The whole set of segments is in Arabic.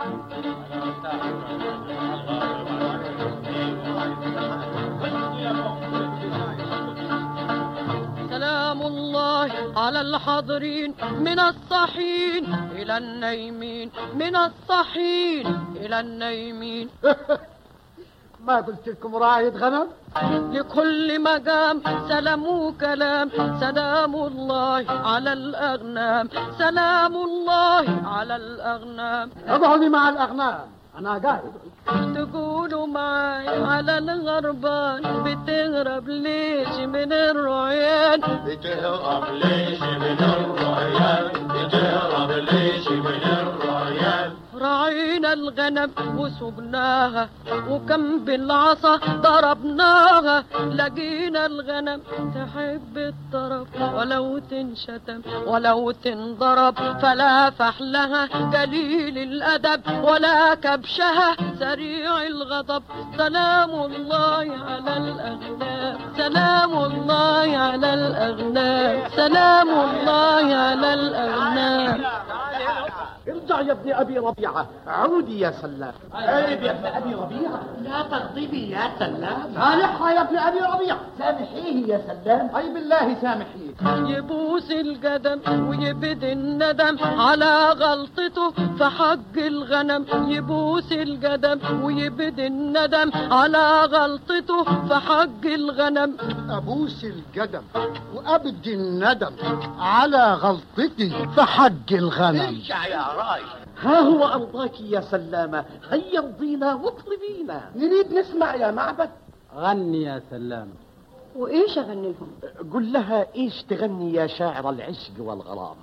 سلام الله على الحاضرين من الصحين إلى النايمين، من الصحين إلى النايمين. ما قلت لكم راعي غنم؟ لكل مقام سلام وكلام، سلام الله على الأغنام، سلام الله على الأغنام. اقعدي مع الأغنام، أنا قاعد. تقولوا معاي على الغربان، بتهرب ليش من الرعيان؟ بتهرب ليش من الرعيان؟ بتهرب ليش من الرعيان؟ راعينا الغنم وسقناها، وكم بالعصا ضربناها، لقينا الغنم تحب الطرب، ولو تنشتم ولو تنضرب، فلا فحلها قليل الأدب، ولا كبشها سريع الغضب. سلام الله على الأغنام، سلام الله على الأغنام، سلام الله على الأغنام. ارجع يا ابن أبي ربيعة، عودي يا سلام. عيب يا ابن أبي ربيعة، لا تغضبي يا سلام. صالحها يا ابن أبي ربيعة، سامحيه يا سلام. أي بالله سامحيه. يبوس القدم ويبدي الندم على غلطته في حق الغنم، يبوس القدم ويبدي الندم على غلطته في حق الغنم. أبوس القدم وأبدي الندم على غلطتي في حق الغنم. ارجع يا راي. ها هو أرضاك يا سلامة، هيا امضينا واطلبينا، نريد نسمع يا معبد. غني يا سلامة. وإيش أغني لهم؟ قل لها إيش تغني يا شاعر العشق والغرام.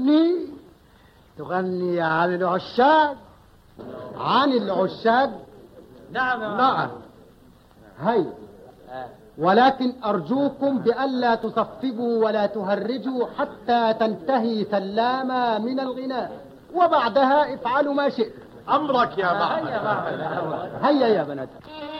تغني عن العشاق، عن العشاق. نعم. هيا، ولكن أرجوكم بألا تصفقوا ولا تهرجوا حتى تنتهي سلامة من الغناء، وبعدها افعلوا ما شئت. أمرك يا معبد. هيا يا بنات.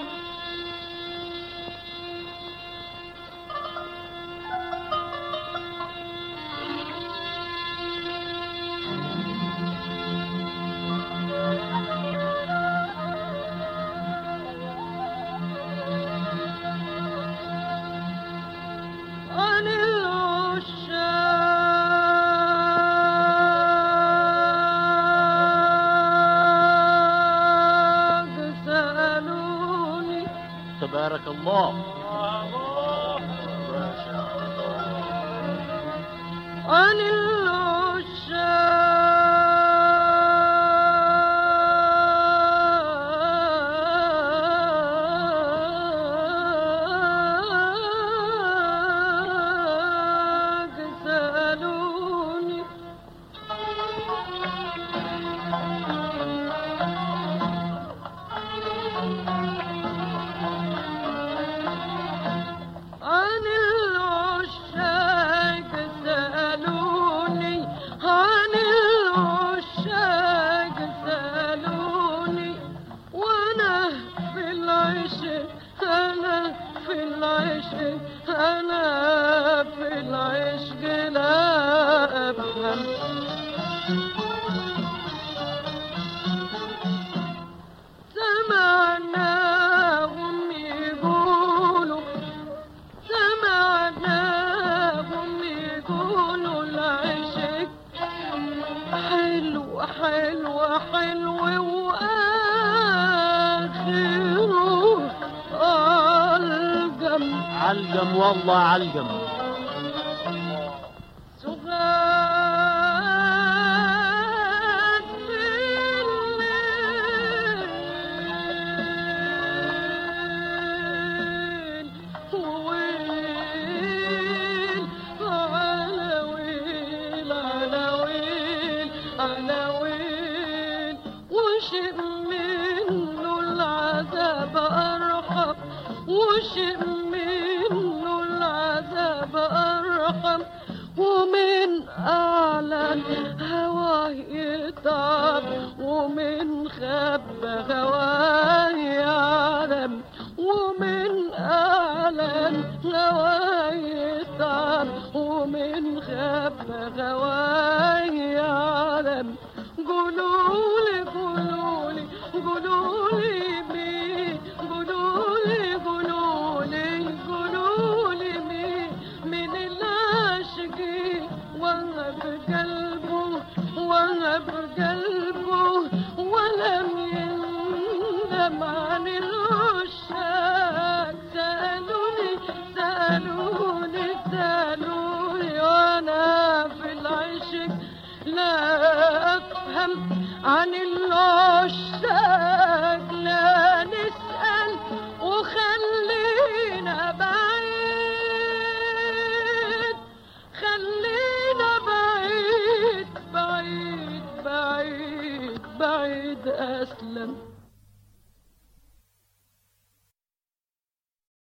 تبارك الله. عن العشاق سألوني، عن العشاق سألوني، عن العشاق سألوني، وأنا في العشق، أنا في العشق، أنا في العشق لا أفهم. سمعناهم يقولوا، سمعناهم يقولوا العشق حلو حلو حلو، وآخره علقم. علقم والله علقم. سغاد في الليل، ويل عناويل عناويل عناويل، وشئ منه العذاب أرحم، وشئ منه العذاب أرحم، ومن أعلن هواه يتعب، ومن خب هواه يعلم، ومن أعلن هواه يتعب، ومن خب هواه يعلم. قولوا لي قولوا أفهم عن العشاق. سألوني وأنا في العشق لا أفهم عن العشاق.